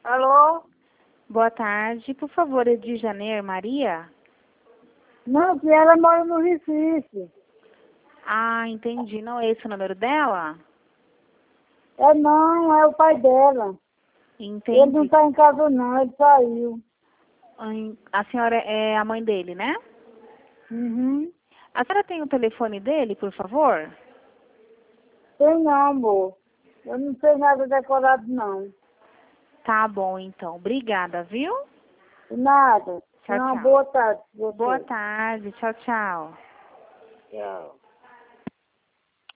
Alô? Boa tarde. Por favor, Edjaneir Maria? Não, que ela mora no Recife. Ah, entendi. Não é esse o número dela? É não, é o pai dela. Ele não Entendi. está em casa não, ele saiu. A senhora é a mãe dele, né? Uhum. A senhora tem o telefone dele, por favor? Tem não, amor. Eu não sei nada decorado não. Tá bom, então. Obrigada, viu? Nada. Tchau, Não, tchau. boa tarde pra você. Boa tarde. Tchau, tchau. Tchau.